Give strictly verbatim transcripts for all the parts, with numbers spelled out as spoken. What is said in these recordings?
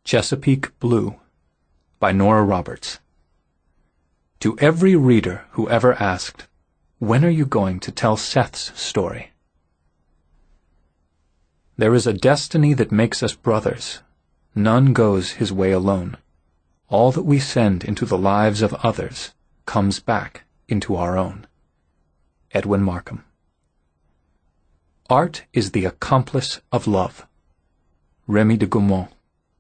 Chesapeake Blue by Nora Roberts. To every reader who ever asked, "When are you going to tell Seth's story?" There is a destiny that makes us brothers. None goes his way alone. All that we send into the lives of others comes back into our own. Edwin Markham. Art is the accomplice of love. Remy de Gourmont.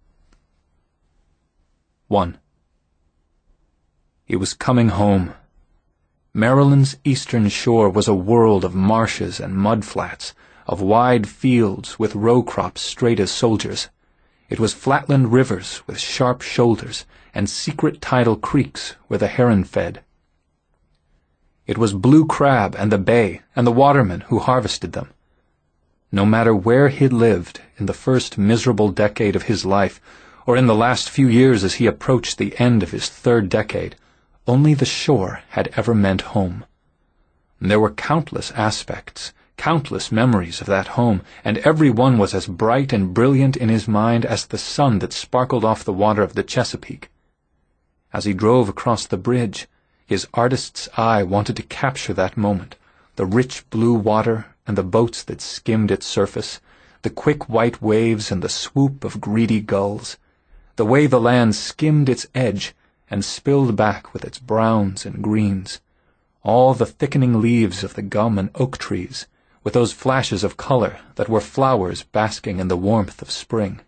one. He was coming home. Maryland's eastern shore was a world of marshes and mudflats, of wide fields with row crops straight as soldiers. It was flatland rivers with sharp shoulders and secret tidal creeks where the heron fed. It was blue crab and the bay and the watermen who harvested them. No matter where he'd lived in the first miserable decade of his life, or in the last few years as he approached the end of his third decade, only the shore had ever meant home. There were countless aspects, countless memories of that home, and every one was as bright and brilliant in his mind as the sun that sparkled off the water of the Chesapeake. As he drove across the bridge, his artist's eye wanted to capture that moment, the rich blue water and the boats that skimmed its surface, the quick white waves and the swoop of greedy gulls, the way the land skimmed its edge and spilled back with its browns and greens, all the thickening leaves of the gum and oak trees, with those flashes of color that were flowers basking in the warmth of spring.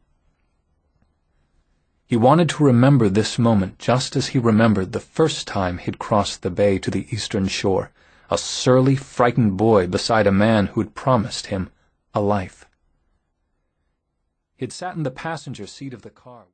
He wanted to remember this moment just as he remembered the first time he'd crossed the bay to the eastern shore, a surly, frightened boy beside a man who'd promised him a life. He'd sat in the passenger seat of the car.